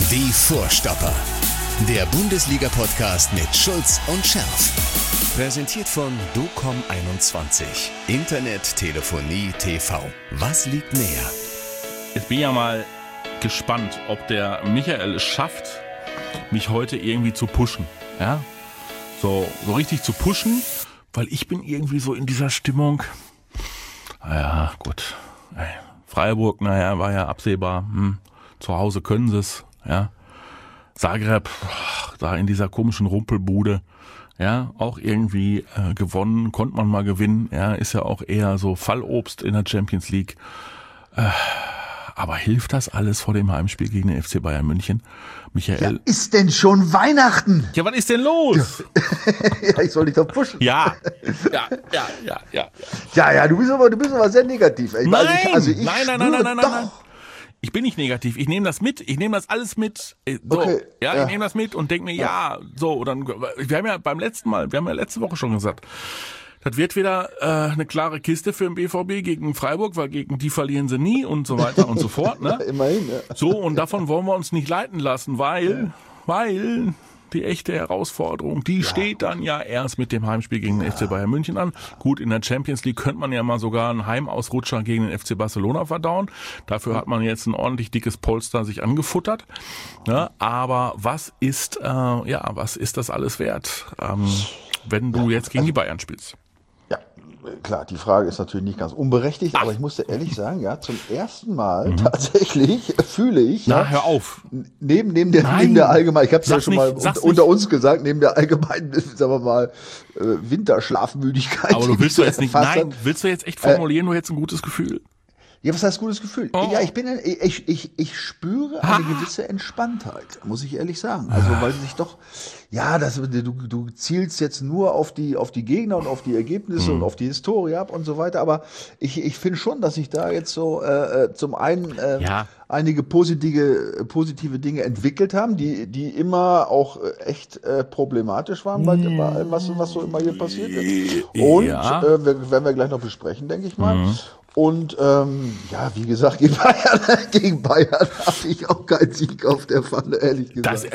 Die Vorstopper. Der Bundesliga-Podcast mit Schulz und Scherf. Präsentiert von DOCOM21. Internet, Telefonie, TV. Was liegt näher? Jetzt bin ich ja mal gespannt, ob der Michael es schafft, mich heute irgendwie zu pushen. Ja? So richtig zu pushen, weil ich bin irgendwie so in dieser Stimmung. Naja, gut. Freiburg, war ja absehbar. Zu Hause können sie es. Ja. Zagreb, da in dieser komischen Rumpelbude, ja, auch irgendwie gewonnen, konnte man mal gewinnen, ja, ist ja auch eher so Fallobst in der Champions League. Aber hilft das alles vor dem Heimspiel gegen den FC Bayern München? Michael? Ja, ist denn schon Weihnachten? Ja, was ist denn los? Ja, ich soll dich doch pushen. Ja, du bist aber sehr negativ. Nein. Ich bin nicht negativ. Ich nehme das mit. Ich nehme das alles mit. So, okay, ja, ich nehme das mit und denke mir, wir haben ja letzte Woche schon gesagt, das wird wieder eine klare Kiste für den BVB gegen Freiburg, weil gegen die verlieren sie nie und so weiter und so fort. Ne? Immerhin, ja. So, und davon wollen wir uns nicht leiten lassen, weil die echte Herausforderung, die steht dann ja erst mit dem Heimspiel gegen den FC Bayern München an. Gut, in der Champions League könnte man ja mal sogar einen Heimausrutscher gegen den FC Barcelona verdauen. Dafür hat man jetzt ein ordentlich dickes Polster sich angefuttert. Ja, aber was ist das alles wert, wenn du jetzt gegen die Bayern spielst? Ja, klar, die Frage ist natürlich nicht ganz unberechtigt, aber ich musste ehrlich sagen, ja, zum ersten Mal tatsächlich fühle ich, hör auf. Neben der allgemeinen, ich habe es ja schon mal unter uns gesagt, neben der allgemeinen, sagen wir mal, Winterschlafmüdigkeit. Aber du willst willst du jetzt echt formulieren, du hättest ein gutes Gefühl? Ja, was heißt gutes Gefühl? Oh. Ja, ich spüre eine gewisse Entspanntheit, muss ich ehrlich sagen. Also, weil sich doch, du zielst jetzt nur auf die Gegner und auf die Ergebnisse und auf die Historie ab und so weiter. Aber ich finde schon, dass sich da jetzt so zum einen einige positive Dinge entwickelt haben, die immer auch echt problematisch waren bei allem, was so immer hier passiert ist. Und werden wir gleich noch besprechen, denke ich mal. Und wie gesagt, gegen Bayern habe ich auch keinen Sieg auf der Pfanne, ehrlich gesagt.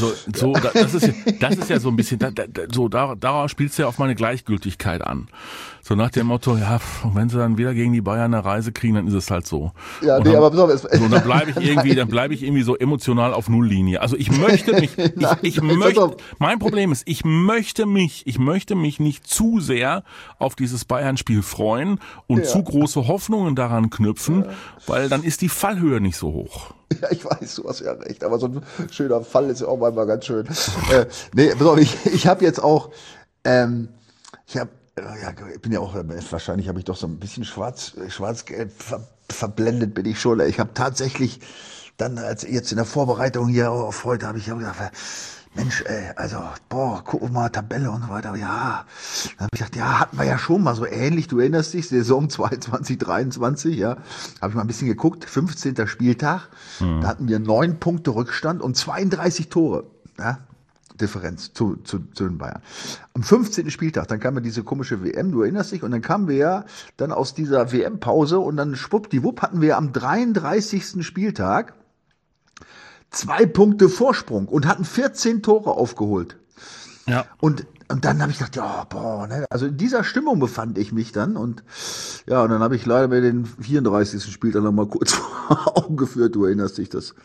Das ist ja so ein bisschen, darauf spielst du ja auf meine Gleichgültigkeit an. So nach dem Motto, wenn sie dann wieder gegen die Bayern eine Reise kriegen, dann ist es halt so. Ja, und aber besonders. So, dann bleibe ich irgendwie so emotional auf Nulllinie. Also ich möchte mich, mein Problem ist, ich möchte mich nicht zu sehr auf dieses Bayern-Spiel freuen und zu große Hoffnungen daran knüpfen, weil dann ist die Fallhöhe nicht so hoch. Ja, ich weiß, du hast ja recht, aber so ein schöner Fall ist ja auch manchmal ganz schön. Ich habe jetzt auch, ich bin ja auch, wahrscheinlich habe ich doch so ein bisschen schwarz-gelb verblendet bin ich schon. Ich habe tatsächlich dann, jetzt in der Vorbereitung hier auf heute, habe ich gedacht, Mensch, guck mal, Tabelle und so weiter. Ja, dann habe ich gedacht, hatten wir ja schon mal so ähnlich. Du erinnerst dich, Saison 22, 23, habe ich mal ein bisschen geguckt. 15. Spieltag, da hatten wir 9 Punkte Rückstand und 32 Tore. Ja, Differenz zu den Bayern. Am 15. Spieltag, dann kam ja diese komische WM, du erinnerst dich, und dann kamen wir ja dann aus dieser WM-Pause und dann schwuppdiwupp hatten wir am 33. Spieltag 2 Punkte Vorsprung und hatten 14 Tore aufgeholt. Ja. Und dann habe ich gedacht, also in dieser Stimmung befand ich mich dann und dann habe ich leider mir den 34. Spieltag noch mal kurz vor Augen geführt, du erinnerst dich, das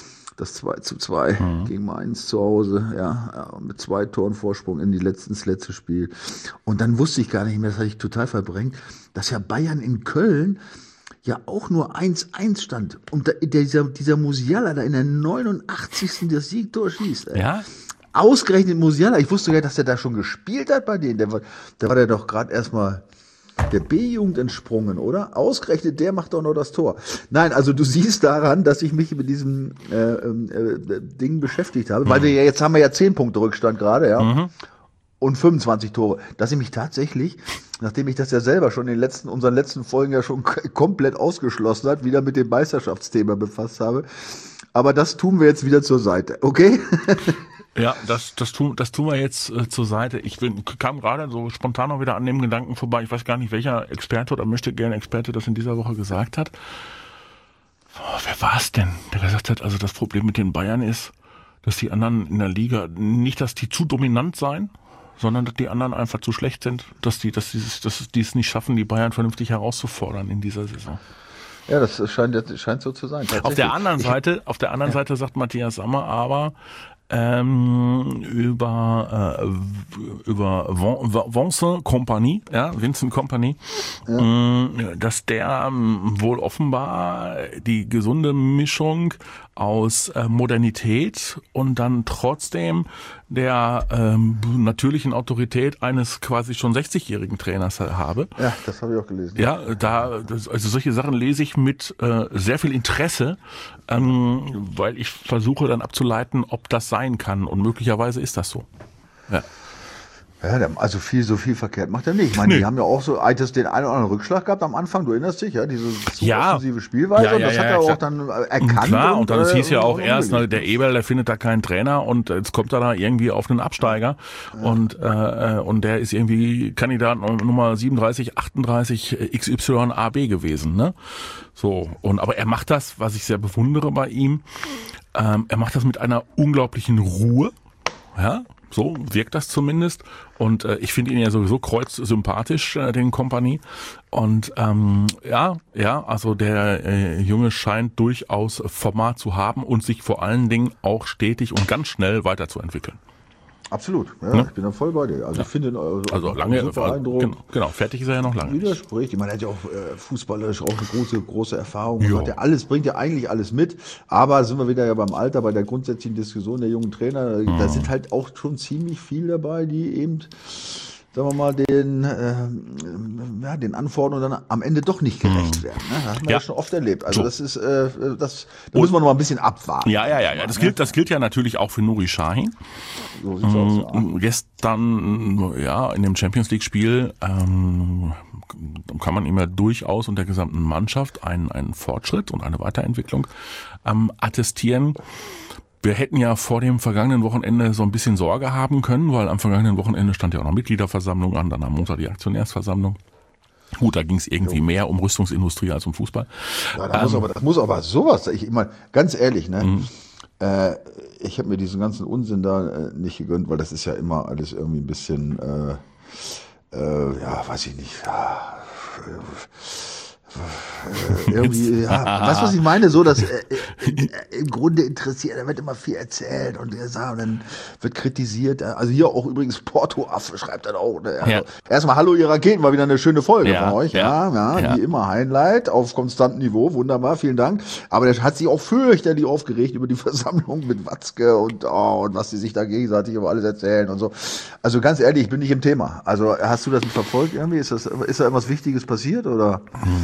2:2 gegen Mainz zu Hause, mit 2 Toren Vorsprung ins letzte Spiel. Und dann wusste ich gar nicht mehr, das hatte ich total verdrängt, dass ja Bayern in Köln ja auch nur 1:1 stand. Und dieser Musiala da in der 89. das Siegtor schießt. Ey. Ja? Ausgerechnet Musiala, ich wusste gar nicht, dass der da schon gespielt hat bei denen. Da war der doch gerade erstmal der B-Jugend entsprungen, oder? Ausgerechnet der macht doch noch das Tor. Nein, also du siehst daran, dass ich mich mit diesem Ding beschäftigt habe, weil jetzt haben wir ja 10 Punkte Rückstand gerade, und 25 Tore. Dass ich mich tatsächlich, nachdem ich das ja selber schon in unseren letzten Folgen ja schon komplett ausgeschlossen hat, wieder mit dem Meisterschaftsthema befasst habe. Aber das tun wir jetzt wieder zur Seite, okay? Ja, das tun wir jetzt zur Seite. Kam gerade so spontan noch wieder an dem Gedanken vorbei. Ich weiß gar nicht, welcher Experte oder möchte gerne Experte das in dieser Woche gesagt hat. Wer war es denn, der gesagt hat, also das Problem mit den Bayern ist, dass die anderen in der Liga, nicht, dass die zu dominant seien, sondern dass die anderen einfach zu schlecht sind, dass die es nicht schaffen, die Bayern vernünftig herauszufordern in dieser Saison. Ja, das scheint so zu sein. Auf der anderen Seite sagt Matthias Sammer aber über Vincent Kompany, dass der wohl offenbar die gesunde Mischung aus Modernität und dann trotzdem der natürlichen Autorität eines quasi schon 60-jährigen Trainers habe. Ja, das habe ich auch gelesen. Ja, also solche Sachen lese ich mit sehr viel Interesse, weil ich versuche dann abzuleiten, ob das sein kann, und möglicherweise ist das so. Ja. Ja, also so viel verkehrt macht er nicht. Ich meine, die haben ja auch so den einen oder anderen Rückschlag gehabt am Anfang, du erinnerst dich, ja, diese offensive Spielweise, und das hat er auch dann erkannt. Klar, und dann hieß ja auch erst, der Eberl, der findet da keinen Trainer, und jetzt kommt er da irgendwie auf einen Absteiger, und der ist irgendwie Kandidat Nummer 37, 38 XYAB gewesen, ne? So, aber er macht das, was ich sehr bewundere bei ihm, er macht das mit einer unglaublichen Ruhe, ja. So wirkt das zumindest, und ich finde ihn ja sowieso kreuzsympathisch, den Kompany, und also der Junge scheint durchaus Format zu haben und sich vor allen Dingen auch stetig und ganz schnell weiterzuentwickeln. Absolut, ja, ich bin da voll bei dir. Also ich finde lange, genau, fertig ist er ja noch lange. Widerspricht. Ich meine, er hat ja auch fußballerisch auch eine große Erfahrung. Bringt ja eigentlich alles mit. Aber sind wir wieder ja beim Alter, bei der grundsätzlichen Diskussion der jungen Trainer. Da sind halt auch schon ziemlich viel dabei, die eben, sagen wir mal, den Anforderungen dann am Ende doch nicht gerecht werden. Ne? Das haben wir ja schon oft erlebt. Also das ist, da müssen wir noch mal ein bisschen abwarten. Ja. Das gilt ja natürlich auch für Nuri Sahin. So sieht's aus, ja. Gestern, in dem Champions-League-Spiel kann man ihm ja durchaus und der gesamten Mannschaft einen Fortschritt und eine Weiterentwicklung attestieren. Wir hätten ja vor dem vergangenen Wochenende so ein bisschen Sorge haben können, weil am vergangenen Wochenende stand ja auch noch Mitgliederversammlung an, dann am Montag die Aktionärsversammlung. Gut, da ging es irgendwie mehr um Rüstungsindustrie als um Fußball. Ja, das muss aber sowas, ich meine, ganz ehrlich, ne? Ich habe mir diesen ganzen Unsinn da nicht gegönnt, weil das ist ja immer alles irgendwie ein bisschen, weiß ich nicht, weißt du, was ich meine? So, dass im Grunde interessiert, da wird immer viel erzählt und dann wird kritisiert. Also hier auch übrigens Porto-Affe schreibt dann auch. Ne? Also erstmal Hallo ihr Raketen, war wieder eine schöne Folge von euch. Ja, wie immer Highlight auf konstantem Niveau, wunderbar, vielen Dank. Aber der hat sich auch fürchterlich aufgeregt über die Versammlung mit Watzke und was die sich da gegenseitig über alles erzählen und so. Also ganz ehrlich, ich bin nicht im Thema. Also hast du das verfolgt irgendwie? Ist da irgendwas Wichtiges passiert oder?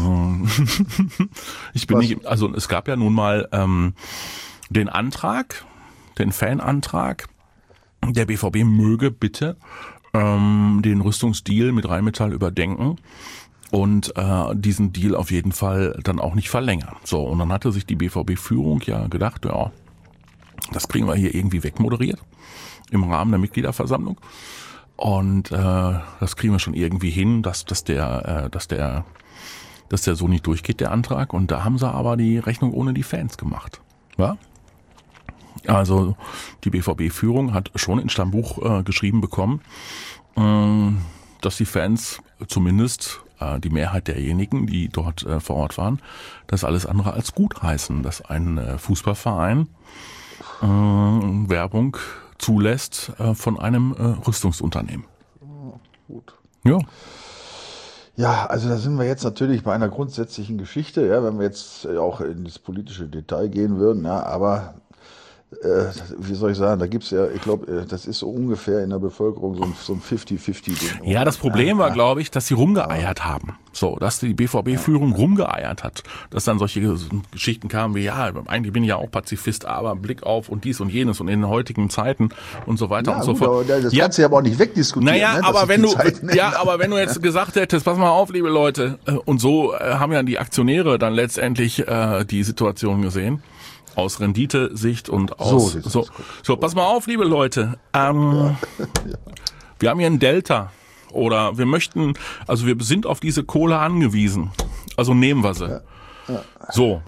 Ich bin nicht, also es gab ja nun mal den Fanantrag, der BVB möge bitte den Rüstungsdeal mit Rheinmetall überdenken und diesen Deal auf jeden Fall dann auch nicht verlängern. So, und dann hatte sich die BVB-Führung ja gedacht, ja, das kriegen wir hier irgendwie wegmoderiert im Rahmen der Mitgliederversammlung, und das kriegen wir schon irgendwie hin, dass der so nicht durchgeht, der Antrag. Und da haben sie aber die Rechnung ohne die Fans gemacht. Ja? Also die BVB-Führung hat schon in Stammbuch geschrieben bekommen, dass die Fans, zumindest die Mehrheit derjenigen, die dort vor Ort waren, das alles andere als gut heißen, dass ein Fußballverein Werbung zulässt von einem Rüstungsunternehmen. Gut. Ja. Ja, also da sind wir jetzt natürlich bei einer grundsätzlichen Geschichte, ja, wenn wir jetzt auch in das politische Detail gehen würden, ja, aber wie soll ich sagen, da gibt's ja, ich glaube, das ist so ungefähr in der Bevölkerung so ein 50-50-Ding. Ja, das Problem war, glaube ich, dass sie rumgeeiert haben. So, dass die BVB-Führung rumgeeiert hat. Dass dann solche Geschichten kamen wie, ja, eigentlich bin ich ja auch Pazifist, aber Blick auf und dies und jenes und in den heutigen Zeiten und so weiter und so fort. Das kannst du ja aber auch nicht wegdiskutieren. Naja, ne, aber wenn du jetzt gesagt hättest, pass mal auf, liebe Leute, und so haben ja die Aktionäre dann letztendlich die Situation gesehen. Aus Renditesicht und aus... So, pass mal auf, liebe Leute. Wir haben hier ein Delta. Oder wir sind auf diese Kohle angewiesen. Also nehmen wir sie. So,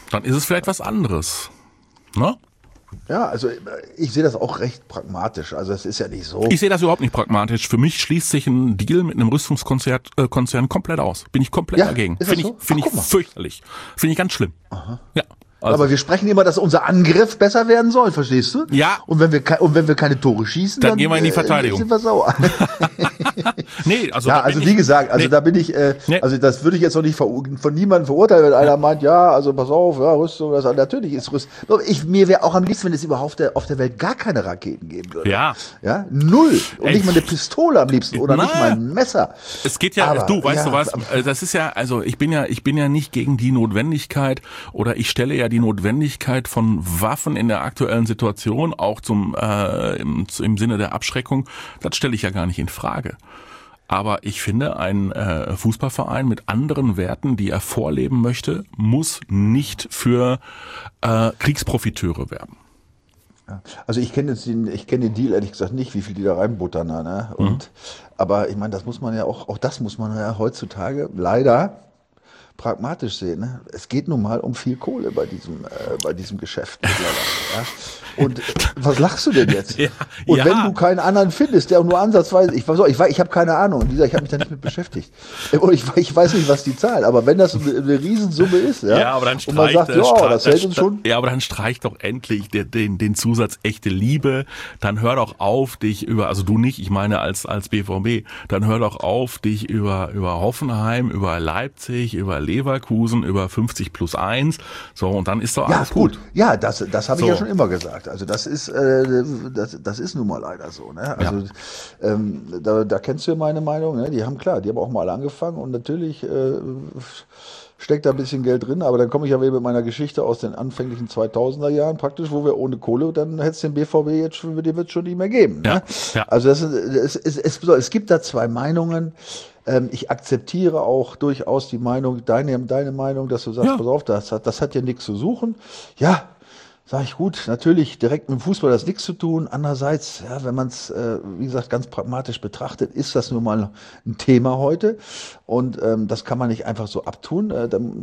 dann ist es vielleicht was anderes. Ne? Ja, also ich sehe das auch recht pragmatisch. Also es ist ja nicht so. Ich sehe das überhaupt nicht pragmatisch. Für mich schließt sich ein Deal mit einem Rüstungskonzern komplett aus. Bin ich komplett dagegen. Finde ich fürchterlich. Finde ich ganz schlimm. Aha. Ja. Also. Aber wir sprechen immer, dass unser Angriff besser werden soll, verstehst du? Ja. Und wenn wir keine Tore schießen, dann gehen wir in die Verteidigung. Sind wir sauer. Nee, also ja, also wie gesagt, also da bin ich, also das würde ich jetzt noch nicht von niemandem verurteilen, wenn einer meint, ja, also pass auf, ja, Rüstung, das natürlich ist Rüstung. Mir wäre auch am liebsten, wenn es überhaupt auf der Welt gar keine Raketen geben würde. Ja. Ja, null. Und nicht mal eine Pistole am liebsten oder nicht mal ein Messer. Es geht ja, aber, du was, das ist ja, also ich bin ja nicht gegen die Notwendigkeit oder ich stelle ja die Notwendigkeit von Waffen in der aktuellen Situation auch im Sinne der Abschreckung, das stelle ich ja gar nicht in Frage. Aber ich finde, ein Fußballverein mit anderen Werten, die er vorleben möchte, muss nicht für Kriegsprofiteure werben. Also ich kenne den Deal ehrlich gesagt nicht, wie viel die da reinbuttern. Ne? Aber ich meine, das muss man ja auch das muss man ja heutzutage leider pragmatisch sehen. Ne? Es geht nun mal um viel Kohle bei diesem Geschäft mittlerweile. Ja? Und was lachst du denn jetzt? Ja, und wenn du keinen anderen findest, der nur ansatzweise, ich habe keine Ahnung, ich habe mich da nicht mit beschäftigt. Und ich weiß nicht, was die zahlen, aber wenn das eine Riesensumme ist, ja, aber dann und man sagt, das hält uns schon. Ja, aber dann streich doch endlich den Zusatz echte Liebe, dann hör doch auf, dich also du nicht, ich meine als BVB, dann hör doch auf, dich über Hoffenheim, über Leipzig, über Leverkusen, über 50+1, so, und dann ist doch alles gut. Ja, das habe ich ja schon immer gesagt. Also das ist nun mal leider so. Ne? Also da kennst du ja meine Meinung. Ne? Die haben auch mal angefangen und natürlich steckt da ein bisschen Geld drin, aber dann komme ich ja wieder mit meiner Geschichte aus den anfänglichen 2000er Jahren praktisch, wo wir ohne Kohle, dann hätte es den BVB jetzt den wird es schon nicht mehr geben. Ne? Ja. Also es gibt da zwei Meinungen. Ich akzeptiere auch durchaus die Meinung, deine Meinung, dass du sagst, pass auf, das hat ja nichts zu suchen. Ja, sag ich, gut, natürlich direkt mit dem Fußball das nichts zu tun. Andererseits, ja, wenn man es, wie gesagt, ganz pragmatisch betrachtet, ist das nun mal ein Thema heute. Und das kann man nicht einfach so abtun.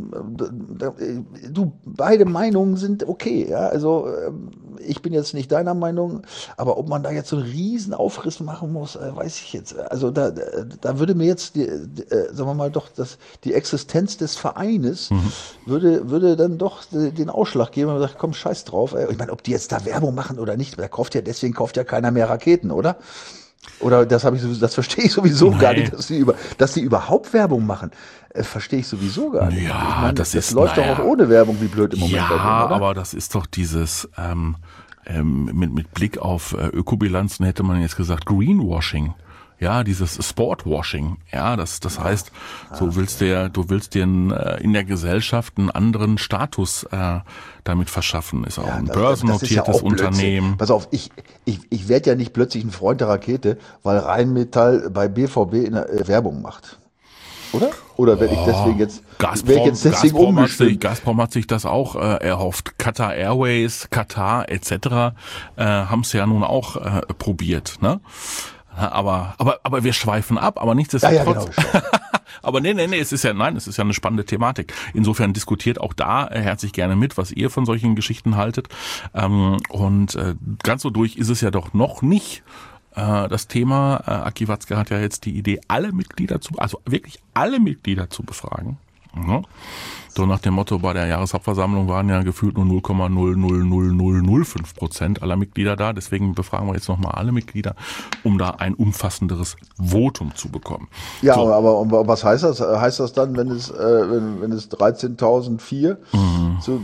Beide Meinungen sind okay. Ja? Also ich bin jetzt nicht deiner Meinung, aber ob man da jetzt so einen riesen Aufriss machen muss, weiß ich jetzt. Also da würde mir jetzt, sagen wir mal doch, die Existenz des Vereines würde dann doch den Ausschlag geben und sagt, komm, scheiß drauf. Ich meine, ob die jetzt da Werbung machen oder nicht, deswegen kauft ja keiner mehr Raketen, oder? Oder das verstehe ich sowieso gar nicht, dass die überhaupt Werbung machen. Verstehe ich sowieso gar nicht. Ja, ich meine, das läuft doch auch ohne Werbung wie blöd im Moment. Ja, bei denen, oder? aber das ist doch dieses mit Blick auf Ökobilanzen hätte man jetzt gesagt Greenwashing. Ja, dieses Sportwashing. Ja, das heißt, du willst dir in der Gesellschaft einen anderen Status damit verschaffen. Ist auch ein börsennotiertes Unternehmen. Pass auf, ich werde ja nicht plötzlich ein Freund der Rakete, weil Rheinmetall bei BVB in der Werbung macht. Oder? Oder werde ich deswegen jetzt umgestimmt? Gazprom hat sich das auch erhofft. Qatar Airways, Katar etc. haben es ja nun auch probiert, ne? Aber wir schweifen ab, aber nichtsdestotrotz. Ja, genau. Aber nee, es ist ja eine spannende Thematik. Insofern diskutiert auch da herzlich gerne mit, was ihr von solchen Geschichten haltet. Und ganz so durch ist es ja doch noch nicht. Das Thema, Aki Watzke hat ja jetzt die Idee, wirklich alle Mitglieder zu befragen. Mhm. So nach dem Motto, bei der Jahreshauptversammlung waren ja gefühlt nur 0,00005% aller Mitglieder da. Deswegen befragen wir jetzt nochmal alle Mitglieder, um da ein umfassenderes Votum zu bekommen. Ja, so. aber was heißt das? Heißt das dann, wenn es 13.004 zu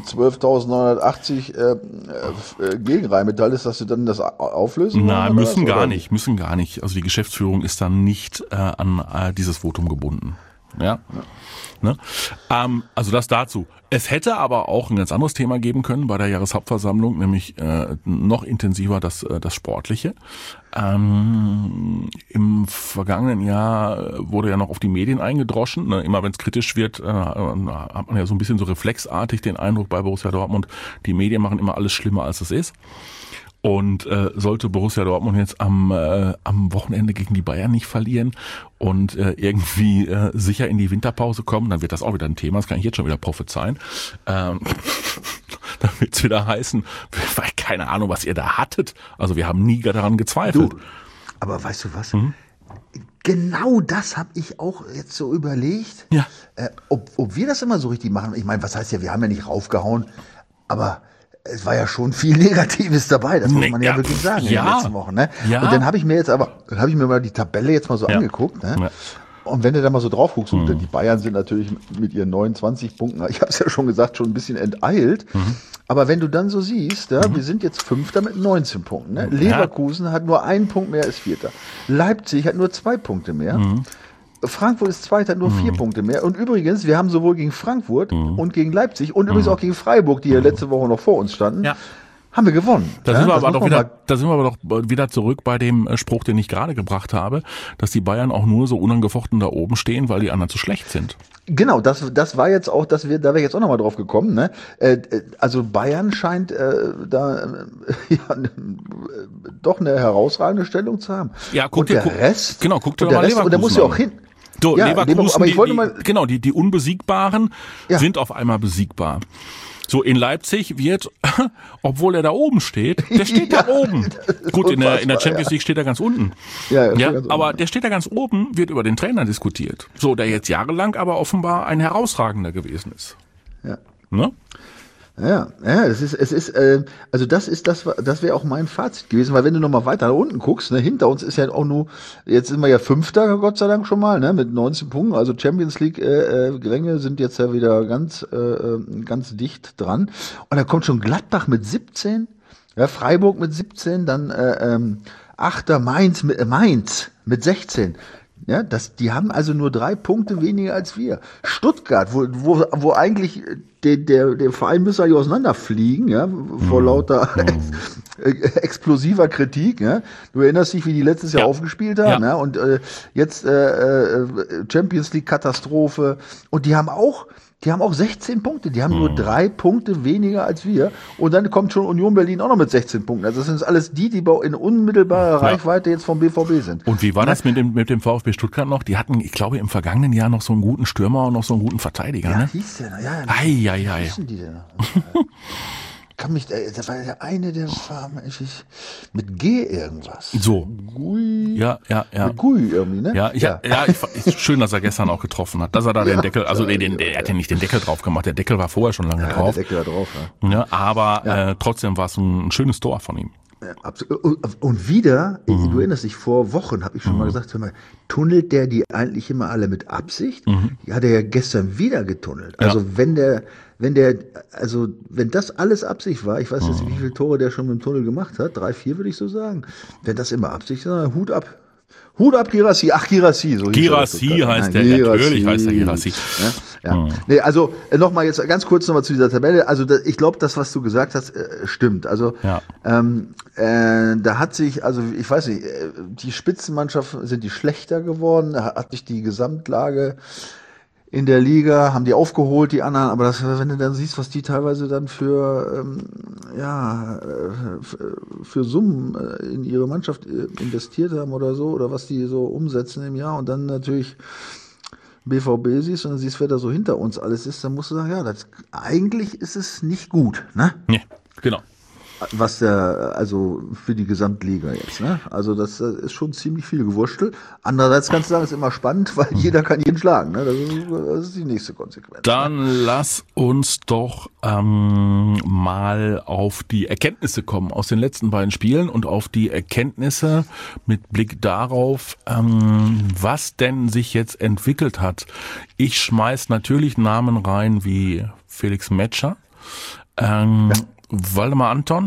12.980 gegen Rheinmetall ist, dass sie dann das auflösen? Nein, müssen gar nicht. Also die Geschäftsführung ist dann nicht an dieses Votum gebunden. Ja. Ne? Also das dazu. Es hätte aber auch ein ganz anderes Thema geben können bei der Jahreshauptversammlung, nämlich noch intensiver das Sportliche. Im vergangenen Jahr wurde ja noch auf die Medien eingedroschen. Ne? Immer wenn es kritisch wird, hat man ja so ein bisschen so reflexartig den Eindruck bei Borussia Dortmund, die Medien machen immer alles schlimmer, als es ist. Und sollte Borussia Dortmund jetzt am Wochenende gegen die Bayern nicht verlieren und irgendwie sicher in die Winterpause kommen, dann wird das auch wieder ein Thema, das kann ich jetzt schon wieder prophezeien. Dann wird's wieder heißen, keine Ahnung, was ihr da hattet. Also wir haben nie daran gezweifelt. Du, aber weißt du was? Genau das habe ich auch jetzt so überlegt. Ja. Ob wir das immer so richtig machen. Ich meine, was heißt ja, wir haben ja nicht raufgehauen, aber es war ja schon viel Negatives dabei, das muss man ja wirklich sagen in den letzten Wochen. Ne? Ja. Und dann habe ich mir mal die Tabelle jetzt mal so angeguckt. Ne? Ja. Und wenn du da mal so drauf guckst, und die Bayern sind natürlich mit ihren 29 Punkten, ich habe es ja schon gesagt, schon ein bisschen enteilt. Aber wenn du dann so siehst, wir sind jetzt Fünfter mit 19 Punkten. Ne? Leverkusen hat nur einen Punkt mehr als Vierter. Leipzig hat nur 2 Punkte mehr. Frankfurt ist Zweiter, hat nur 4 Punkte mehr. Und übrigens, wir haben sowohl gegen Frankfurt und gegen Leipzig und übrigens auch gegen Freiburg, die ja letzte Woche noch vor uns standen, haben wir gewonnen. Da sind wir aber doch wieder zurück bei dem Spruch, den ich gerade gebracht habe, dass die Bayern auch nur so unangefochten da oben stehen, weil die anderen zu schlecht sind. Genau, das war jetzt auch, da wäre ich jetzt auch nochmal drauf gekommen. Ne? Also Bayern scheint doch eine herausragende Stellung zu haben. Ja, guck dir mal Leverkusen und der muss ja auch hin. So, Leverkusen, die Unbesiegbaren sind auf einmal besiegbar. So, in Leipzig wird, obwohl er da oben steht, der steht da oben. Gut, in der Champions League steht er ganz unten. Aber der steht da ganz oben, wird über den Trainer diskutiert. So, der jetzt jahrelang aber offenbar ein herausragender gewesen ist. Ja. Ne? Ja, das wäre auch mein Fazit gewesen, weil wenn du nochmal weiter nach unten guckst, ne, hinter uns ist ja auch nur, jetzt sind wir ja Fünfter, Gott sei Dank schon mal, ne, mit 19 Punkten, also Champions League Ränge sind jetzt ja wieder ganz dicht dran. Und da kommt schon Gladbach mit 17, Freiburg mit 17, dann Achter Mainz mit 16. Ja, die haben also nur 3 Punkte weniger als wir. Stuttgart, wo eigentlich der Verein müsste eigentlich auseinanderfliegen, vor lauter explosiver Kritik. Ja. Du erinnerst dich, wie die letztes Jahr aufgespielt haben, und jetzt Champions League Katastrophe. Und die haben auch 16 Punkte. Die haben nur 3 Punkte weniger als wir. Und dann kommt schon Union Berlin auch noch mit 16 Punkten. Also das sind alles die in unmittelbarer Reichweite jetzt vom BVB sind. Und wie war das mit dem VfB Stuttgart noch? Die hatten, ich glaube, im vergangenen Jahr noch so einen guten Stürmer und noch so einen guten Verteidiger. Ja, ne? hieß der noch. Ei. Wissen die denn? Das war der eine, der war mit G irgendwas. So. Gui. Ja. Mit Gui irgendwie, ne? Schön, dass er gestern auch getroffen hat. Dass er da den Deckel, also er hat ja nicht den Deckel drauf gemacht. Der Deckel war vorher schon lange drauf. Der Deckel war drauf, ja. Aber trotzdem war es ein schönes Tor von ihm. Und wieder, du erinnerst dich, vor Wochen habe ich schon mal gesagt, hör mal, tunnelt der die eigentlich immer alle mit Absicht? Die hat er ja gestern wieder getunnelt. Also wenn das alles Absicht war, ich weiß jetzt nicht, wie viele Tore der schon mit dem Tunnel gemacht hat, 3, 4 würde ich so sagen. Wenn das immer Absicht ist, Hut ab. Hut ab, Girassi. Ach, Girassi. So Girassi heißt der. Natürlich heißt der Girassi. Ja. Nee, also nochmal jetzt ganz kurz nochmal zu dieser Tabelle. Also ich glaube, das, was du gesagt hast, stimmt. Also da hat sich, also ich weiß nicht, die Spitzenmannschaften sind die schlechter geworden, hat sich die Gesamtlage in der Liga, haben die aufgeholt, die anderen, aber wenn du dann siehst, was die teilweise dann für Summen in ihre Mannschaft investiert haben oder so, oder was die so umsetzen im Jahr und dann natürlich BVB siehst und dann siehst, wer da so hinter uns alles ist, dann musst du sagen, eigentlich ist es nicht gut, ne? Nee, genau. Was also für die Gesamtliga jetzt, ne? Also das ist schon ziemlich viel Gewurstel. Andererseits kannst du sagen, es ist immer spannend, weil jeder kann jeden schlagen, ne? Das ist die nächste Konsequenz. Dann lass uns doch mal auf die Erkenntnisse kommen aus den letzten beiden Spielen und auf die Erkenntnisse mit Blick darauf, was denn sich jetzt entwickelt hat. Ich schmeiß natürlich Namen rein wie Felix Metscher, Waldemar Anton,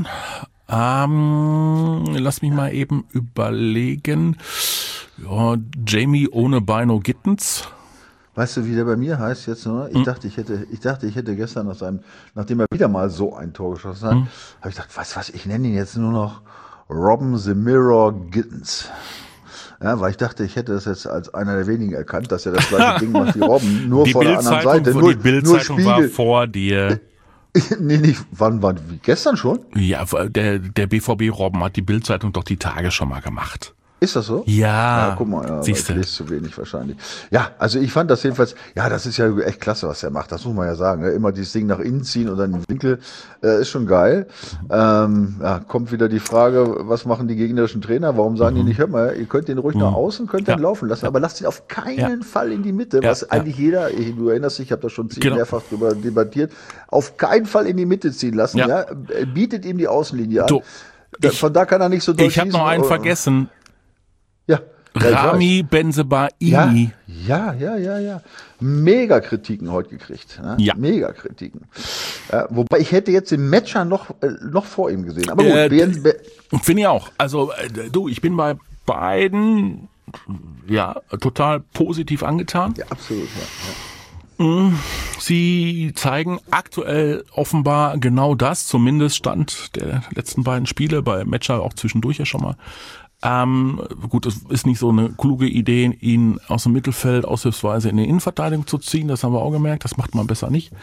lass mich mal eben überlegen. Ja, Jamie ohne Beino Gittens. Weißt du, wie der bei mir heißt jetzt nur? Ich dachte, ich hätte gestern nachdem er wieder mal so ein Tor geschossen hat, habe ich gedacht, was, ich nenne ihn jetzt nur noch Robin the Mirror Gittens. Ja, weil ich dachte, ich hätte das jetzt als einer der wenigen erkannt, dass er das gleiche Ding macht wie Robin, nur die vor der anderen Seite. Die Bildzeitung war vor dir. Nee, nicht, wann war, wie, gestern schon? Ja, der BVB-Robben hat die Bild-Zeitung doch die Tage schon mal gemacht. Ist das so? Ja, guck mal, ja, ich siehste. lese zu wenig wahrscheinlich. Ja, also ich fand das jedenfalls, ja, das ist ja echt klasse, was er macht, das muss man ja sagen. Ne? Immer dieses Ding nach innen ziehen und dann den Winkel, ist schon geil. Ja, kommt wieder die Frage, was machen die gegnerischen Trainer? Warum sagen die nicht, hör mal, ihr könnt den ruhig nach außen, könnt den laufen lassen, aber lasst ihn auf keinen Fall in die Mitte, was eigentlich jeder, du erinnerst dich, ich habe da schon mehrfach drüber debattiert, auf keinen Fall in die Mitte ziehen lassen, ja. Bietet ihm die Außenlinie an. Von da kann er nicht so doll Ich habe noch einen vergessen. Ja. Rami Bensebaini. Ja. Mega Kritiken heute gekriegt. Ne? Ja. Mega Kritiken. Wobei ich hätte jetzt den Matcher noch vor ihm gesehen. Aber gut, finde ich auch. Also ich bin bei beiden total positiv angetan. Ja, absolut. Ja. Sie zeigen aktuell offenbar genau das, zumindest Stand der letzten beiden Spiele, bei Matcher auch zwischendurch ja schon mal. Gut, es ist nicht so eine kluge Idee, ihn aus dem Mittelfeld aushilfsweise in die Innenverteidigung zu ziehen, das haben wir auch gemerkt, das macht man besser nicht.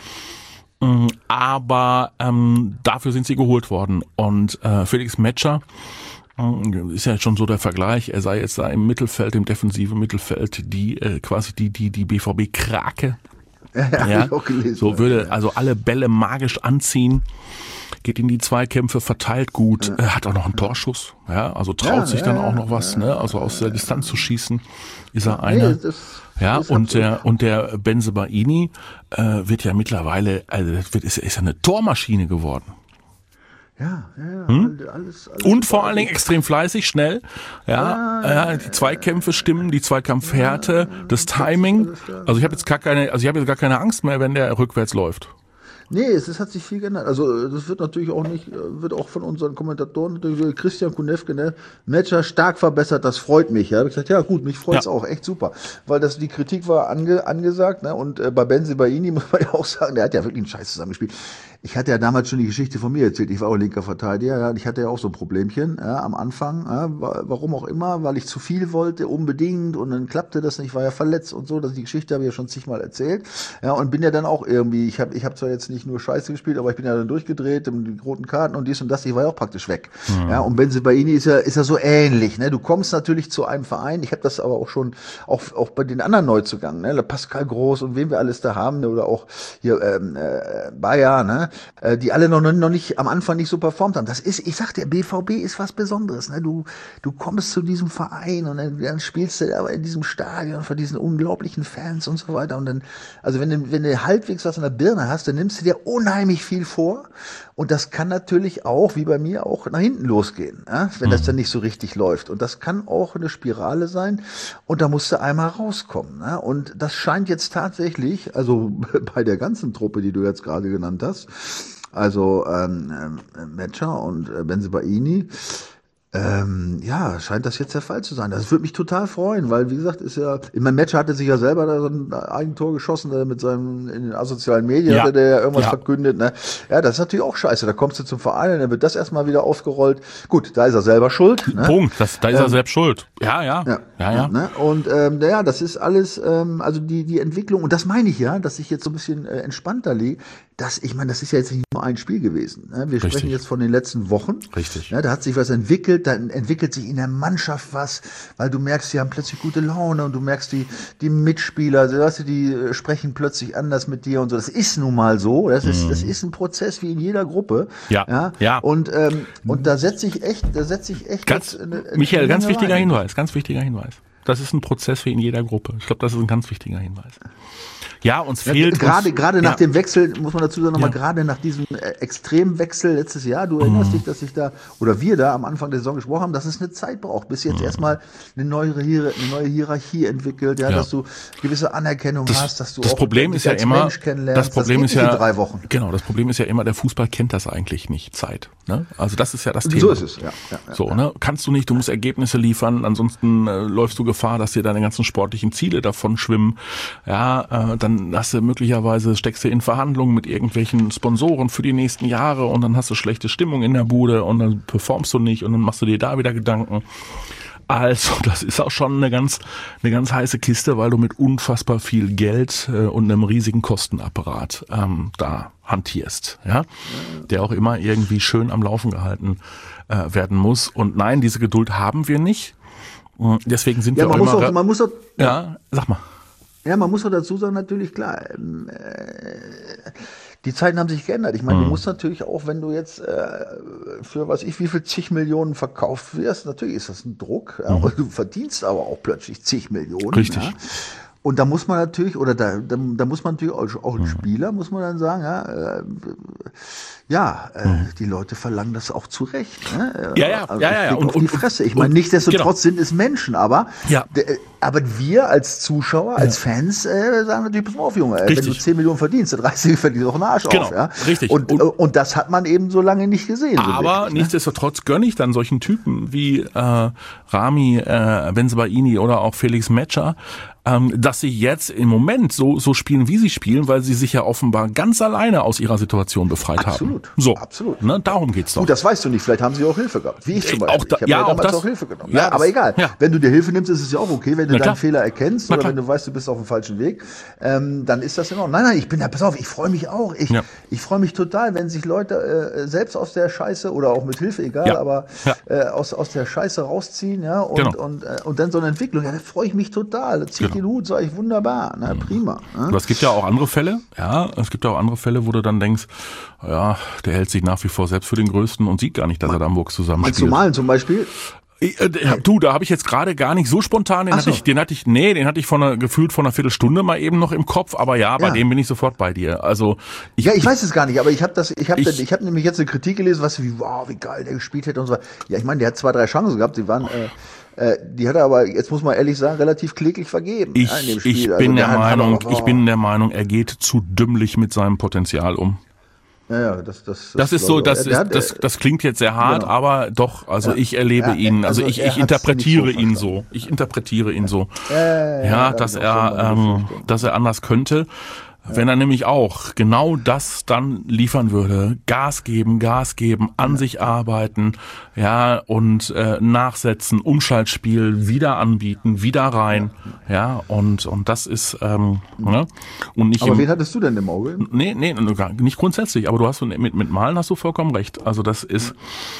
Aber dafür sind sie geholt worden und Felix Metscher ist ja schon so der Vergleich, er sei jetzt da im Mittelfeld, im defensiven Mittelfeld, die BVB-Krake. Ja, ich auch gelesen. So würde also alle Bälle magisch anziehen, geht in die Zweikämpfe, verteilt gut, hat auch noch einen Torschuss, also traut sich dann auch noch was, ne? Also aus der Distanz zu schießen, ist er einer. Und der Bensebaini wird ja mittlerweile, ist ja eine Tormaschine geworden. Alles und vor allen Dingen extrem fleißig, schnell. Die Zweikämpfe stimmen, die Zweikampfhärte, das Timing. Also ich habe jetzt gar keine Angst mehr, wenn der rückwärts läuft. Nee, es hat sich viel geändert. Also das wird natürlich auch nicht, wird auch von unseren Kommentatoren, natürlich Christian Kunewke, ne, Metscher stark verbessert, das freut mich. Ja, ich habe gesagt, ja gut, mich freut's auch, echt super, weil das die Kritik war angesagt, ne, und bei Bensebaini muss man ja auch sagen, der hat ja wirklich einen Scheiß zusammengespielt. Ich hatte ja damals schon die Geschichte von mir erzählt. Ich war auch linker Verteidiger. Ja, ich hatte ja auch so ein Problemchen am Anfang. Ja, warum auch immer, weil ich zu viel wollte, unbedingt. Und dann klappte das nicht. Ich war ja verletzt und so. Die Geschichte habe ich ja schon zigmal erzählt. Ja, und bin ja dann auch irgendwie, ich hab zwar jetzt nicht nur Scheiße gespielt, aber ich bin ja dann durchgedreht, die roten Karten und dies und das. Ich war ja auch praktisch weg. Ja, und Bensebaini ist ja so ähnlich. Ne? Du kommst natürlich zu einem Verein. Ich habe das aber auch schon, auch bei den anderen Neuzugängen, ne? Pascal Groß und wen wir alles da haben, ne? Oder auch hier Bayer, ne? Die alle noch nicht am Anfang nicht so performt haben. Das ist, ich sag dir, BVB ist was Besonderes. Ne? Du kommst zu diesem Verein und dann spielst du aber in diesem Stadion vor diesen unglaublichen Fans und so weiter. Und dann, also wenn du halbwegs was in der Birne hast, dann nimmst du dir unheimlich viel vor. Und das kann natürlich auch, wie bei mir, auch nach hinten losgehen, wenn das dann nicht so richtig läuft. Und das kann auch eine Spirale sein. Und da musst du einmal rauskommen. Ne? Und das scheint jetzt tatsächlich, also bei der ganzen Truppe, die du jetzt gerade genannt hast, also Metscher und Bensebaini, scheint das jetzt der Fall zu sein. Das würde mich total freuen, weil, wie gesagt, ist ja, ich meine, Metscher hatte sich ja selber da so ein Eigentor geschossen, mit seinem, in den asozialen Medien hatte der ja irgendwas verkündet, ne? Ja, das ist natürlich auch scheiße. Da kommst du zum Verein und dann wird das erstmal wieder aufgerollt. Gut, da ist er selber schuld. Ne? Punkt, da ist er selbst schuld. Ja. Ne? Und, das ist alles, also die Entwicklung, und das meine ich ja, dass ich jetzt so ein bisschen entspannter liege. Ich meine, das ist ja jetzt nicht nur ein Spiel gewesen. Ne? Wir sprechen jetzt von den letzten Wochen. Richtig. Ne? Da hat sich was entwickelt, dann entwickelt sich in der Mannschaft was, weil du merkst, die haben plötzlich gute Laune und du merkst, die Mitspieler, also, weißt du, die sprechen plötzlich anders mit dir und so. Das ist nun mal so. Das ist ein Prozess wie in jeder Gruppe. Ja. Und da setze ich echt Michael, ganz wichtiger Hinweis. Das ist ein Prozess wie in jeder Gruppe. Ich glaube, das ist ein ganz wichtiger Hinweis. Ja, uns fehlt... Gerade nach dem Wechsel, muss man dazu sagen, nochmal gerade nach diesem Extremwechsel letztes Jahr, du erinnerst dich, dass wir da am Anfang der Saison gesprochen haben, dass es eine Zeit braucht, bis jetzt erstmal eine neue Hierarchie entwickelt, dass du gewisse Anerkennung hast, dass du das auch Problem ist ja als immer, Mensch kennenlernst. Das Problem das ist ja, in 3 Wochen. Genau, das Problem ist ja immer, der Fußball kennt das eigentlich nicht, Zeit. Ne? Also das ist ja das Thema. So ist es, ja. Ne? Kannst du nicht, du musst Ergebnisse liefern, ansonsten läufst du Gefahr, dass dir deine ganzen sportlichen Ziele davon schwimmen. Ja, dann hast du möglicherweise, steckst du in Verhandlungen mit irgendwelchen Sponsoren für die nächsten Jahre und dann hast du schlechte Stimmung in der Bude und dann performst du nicht und dann machst du dir da wieder Gedanken. Also, das ist auch schon eine ganz heiße Kiste, weil du mit unfassbar viel Geld und einem riesigen Kostenapparat da hantierst, ja, der auch immer irgendwie schön am Laufen gehalten werden muss. Und nein, diese Geduld haben wir nicht. Deswegen sind wir auch immer... Man muss auch, ja, sag mal. Ja, man muss auch dazu sagen, natürlich, klar, die Zeiten haben sich geändert. Ich meine, du musst natürlich auch, wenn du jetzt für wie viel zig Millionen verkauft wirst, natürlich ist das ein Druck. Ja, und du verdienst aber auch plötzlich zig Millionen. Richtig. Ja. Und da muss man natürlich, oder da muss man natürlich auch als Spieler, muss man dann sagen, die Leute verlangen das auch zu Recht. Ne? Ja. Und die Fresse. Ich meine, nichtsdestotrotz sind es Menschen, aber wir als Zuschauer, als Fans sagen natürlich, pass mal auf, Junge, wenn du 10 Millionen verdienst, dann reißt du verdienst auch einen Arsch auf. Ja? Richtig. Und das hat man eben so lange nicht gesehen. Aber so wirklich, nichtsdestotrotz gönne ich dann solchen Typen wie Rami Bensebaini oder auch Felix Metscher, dass sie jetzt im Moment so spielen, wie sie spielen, weil sie sich ja offenbar ganz alleine aus ihrer Situation befreit haben. So, absolut. Ne, darum geht's doch. Gut, das weißt du nicht. Vielleicht haben sie auch Hilfe gehabt. Wie ich zum Beispiel. Ich habe damals auch Hilfe genommen. Ja, aber egal. Ja. Wenn du dir Hilfe nimmst, ist es ja auch okay. Wenn du deinen Fehler erkennst oder wenn du weißt, du bist auf dem falschen Weg, dann ist das in Ordnung. Nein, pass auf, ich freue mich auch. Ich freue mich total, wenn sich Leute selbst aus der Scheiße oder auch mit Hilfe, egal, aber aus der Scheiße rausziehen, ja, und dann so eine Entwicklung. Ja, da freue ich mich total. Da ziehe ich den Hut, sage ich, wunderbar, ne, prima. Ne? Aber es gibt ja auch andere Fälle, wo du dann denkst, ja, der hält sich nach wie vor selbst für den Größten und sieht gar nicht, dass er da am Burgs zusammenspielt. Meinst du Malen zum Beispiel? Da habe ich jetzt gerade gar nicht so spontan, den hatte ich gefühlt vor einer Viertelstunde mal eben noch im Kopf, aber bei dem bin ich sofort bei dir. Also ich weiß es gar nicht, aber ich habe nämlich jetzt eine Kritik gelesen, wie geil der gespielt hätte und so. Ja, ich meine, der hat 2, 3 Chancen gehabt, die waren die hat er aber, jetzt muss man ehrlich sagen, relativ kläglich vergeben in dem Spiel. Ich bin der Meinung, er geht zu dümmlich mit seinem Potenzial um. Ja, das klingt jetzt sehr hart, genau. Aber doch, also ich erlebe ihn, also ich interpretiere ihn so. Ich interpretiere ihn so. Dass er anders könnte. Wenn er nämlich auch genau das dann liefern würde, Gas geben, an sich arbeiten, und nachsetzen, Umschaltspiel wieder anbieten, wieder rein, und das ist und nicht. Aber wen hattest du denn im Auge? Nee, nicht grundsätzlich, aber du hast mit Malen hast du vollkommen recht. Also das ist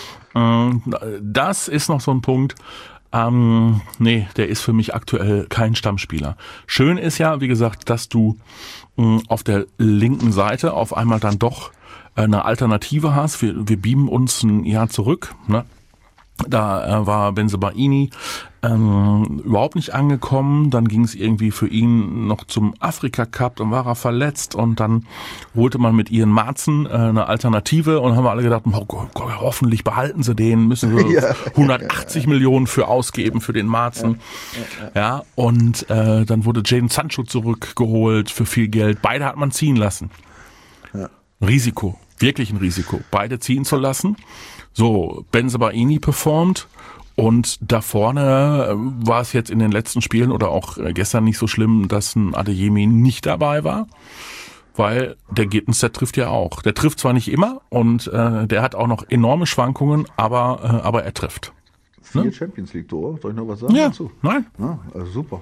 noch so ein Punkt. Der ist für mich aktuell kein Stammspieler. Schön ist ja, wie gesagt, dass du auf der linken Seite auf einmal dann doch eine Alternative hast. Wir beamen uns ein Jahr zurück. Ne? Da war Bensebaini überhaupt nicht angekommen. Dann ging es irgendwie für ihn noch zum Afrika Cup, dann war er verletzt und dann holte man mit Ian Marzen eine Alternative und haben wir alle gedacht, hoffentlich behalten sie den, müssen wir 180 Millionen für ausgeben für den Marzen. Und dann wurde Jadon Sancho zurückgeholt für viel Geld. Beide hat man ziehen lassen. Risiko, wirklich ein Risiko, beide ziehen zu lassen. So, Bensebaini performt und da vorne war es jetzt in den letzten Spielen oder auch gestern nicht so schlimm, dass ein Adeyemi nicht dabei war, weil der Gittens, der trifft ja auch. Der trifft zwar nicht immer und der hat auch noch enorme Schwankungen, aber er trifft. 4 Champions League Tore, soll ich noch was sagen dazu? Nein. Ja, also super.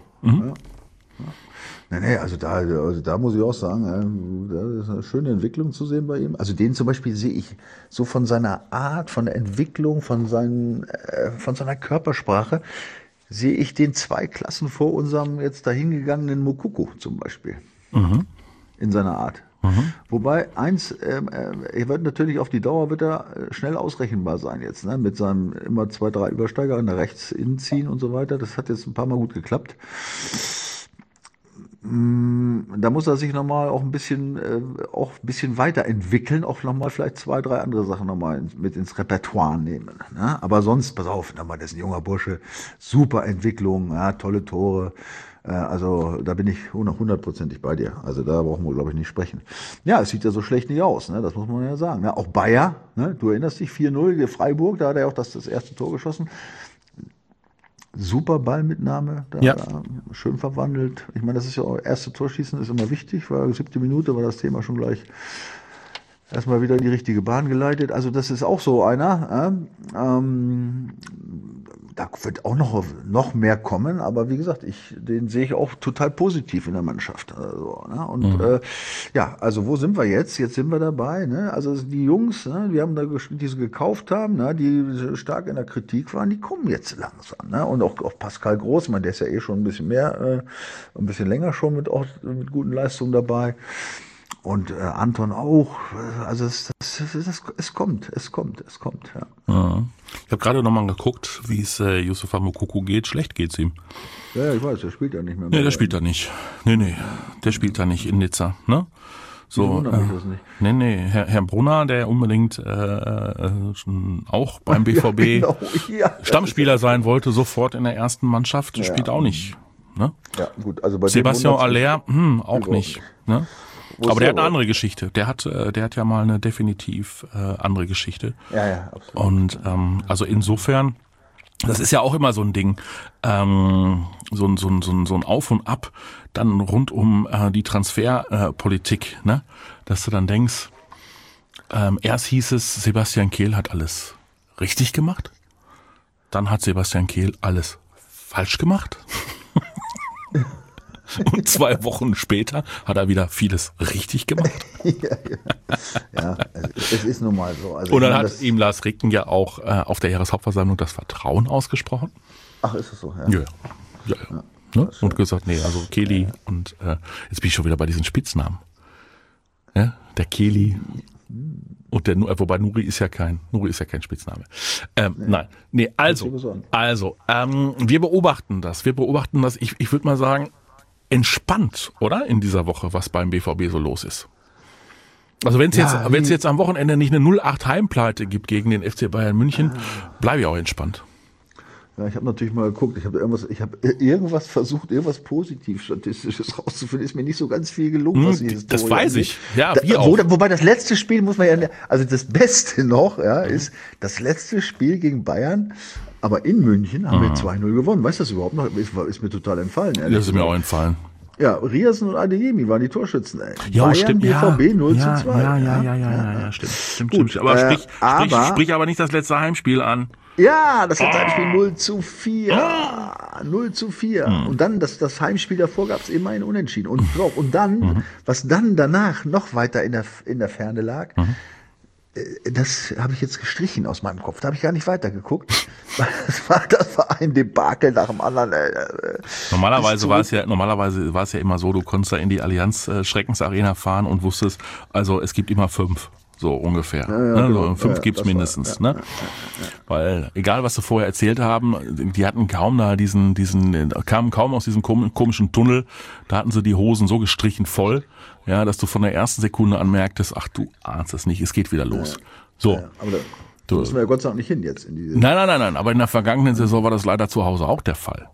Nee, also da muss ich auch sagen, da ist eine schöne Entwicklung zu sehen bei ihm. Also den zum Beispiel sehe ich so von seiner Art, von der Entwicklung, von seiner Körpersprache, sehe ich den 2 Klassen vor unserem jetzt dahingegangenen Moukoko zum Beispiel. In seiner Art. Wobei er wird natürlich auf die Dauer schnell ausrechenbar sein jetzt, ne? Mit seinem immer 2, 3 Übersteiger nach rechts innen ziehen und so weiter. Das hat jetzt ein paar Mal gut geklappt. Da muss er sich nochmal auch ein bisschen weiterentwickeln, auch nochmal vielleicht 2, 3 andere Sachen nochmal mit ins Repertoire nehmen. Ne? Aber sonst, pass auf, das ist ein junger Bursche, super Entwicklung, tolle Tore. Also da bin ich 100%ig bei dir. Also da brauchen wir, glaube ich, nicht sprechen. Ja, es sieht ja so schlecht nicht aus, ne? Das muss man ja sagen. Ja, auch Bayer, ne? Du erinnerst dich, 4-0, Freiburg, da hat er auch das erste Tor geschossen. Super Ballmitnahme, schön verwandelt. Ich meine, das ist ja auch, erste Torschießen ist immer wichtig, weil 7. Minute war das Thema schon gleich erstmal wieder in die richtige Bahn geleitet. Also das ist auch so einer. da wird auch noch mehr kommen, aber wie gesagt, den sehe ich auch total positiv in der Mannschaft. Also, ne? Und also wo sind wir jetzt? Jetzt sind wir dabei. Ne? Also die Jungs, ne, die sie gekauft haben, ne, die stark in der Kritik waren, die kommen jetzt langsam. Ne? Und auch Pascal Großmann, der ist ja eh schon ein bisschen länger schon mit guten Leistungen dabei. Und Anton auch. Also es kommt. Ja. Ja. Ich habe gerade nochmal geguckt, wie es Yusufa Moukoko geht. Schlecht geht's ihm. Ja, ich weiß, der spielt ja nicht mehr. Nee, der spielt da nicht. Nee, der spielt da nicht in Nizza. Ne? So, das nicht. Nee, Herr Brunner, der unbedingt auch beim BVB Stammspieler sein wollte, sofort in der ersten Mannschaft, spielt auch nicht. Ne? Ja, gut. Also bei Sebastian Aller, auch nicht. Ne? Aber der hat eine andere Geschichte. Der hat ja mal eine definitiv andere Geschichte. Ja, absolut. Und also insofern, das ist ja auch immer so ein Ding, so ein Auf und Ab, dann rund um die Transferpolitik, ne? Dass du dann denkst, erst hieß es, Sebastian Kehl hat alles richtig gemacht, dann hat Sebastian Kehl alles falsch gemacht. Und 2 Wochen später hat er wieder vieles richtig gemacht. Ja, es ist nun mal so. Also und dann hat ihm Lars Ricken ja auch auf der Jahreshauptversammlung das Vertrauen ausgesprochen. Ach, ist es so? Ja. Ne? Und gesagt, nee, also Kehli und jetzt bin ich schon wieder bei diesen Spitznamen. Ja? Der Kehli und der wobei Nuri ist ja kein Spitzname. Nein. Nee, also, wir beobachten das. Ich würde mal sagen, entspannt, oder? In dieser Woche, was beim BVB so los ist. Also wenn es jetzt am Wochenende nicht eine 0-8 Heimpleite gibt gegen den FC Bayern München, bleibe ich auch entspannt. Ja, ich habe natürlich mal geguckt, ich habe irgendwas versucht, irgendwas positiv Statistisches rauszufinden, ist mir nicht so ganz viel gelungen. Das weiß ich, ja, wir auch. Wobei das letzte Spiel muss man also das Beste noch, ist das letzte Spiel gegen Bayern, aber in München haben wir 2-0 gewonnen. Weißt du das überhaupt noch? Ist mir total entfallen. Das ist mir auch entfallen. Ja, Riasen und Adeyemi waren die Torschützen. Ja, Bayern, stimmt. BVB 0-2. Ja, stimmt. Aber sprich aber nicht das letzte Heimspiel an. Ja, das letzte Heimspiel 0-4. 0-4. Und dann, das Heimspiel davor gab es immer ein Unentschieden. Und dann, was dann danach noch weiter in der Ferne lag, das habe ich jetzt gestrichen aus meinem Kopf. Da habe ich gar nicht weitergeguckt. Das war ein Debakel nach dem anderen. Normalerweise war es ja immer so, du konntest da in die Allianz Schreckensarena fahren und wusstest, also es gibt immer 5. So ungefähr. Genau. 5 gibt's mindestens. Ne? Weil, egal was sie vorher erzählt haben, die hatten kaum kamen kaum aus diesem komischen Tunnel, da hatten sie die Hosen so gestrichen voll, ja, dass du von der ersten Sekunde an merktest, ach du ahnst es nicht, es geht wieder los. So. Aber da müssen wir ja Gott sei Dank nicht hin jetzt. Nein, aber in der vergangenen Saison war das leider zu Hause auch der Fall.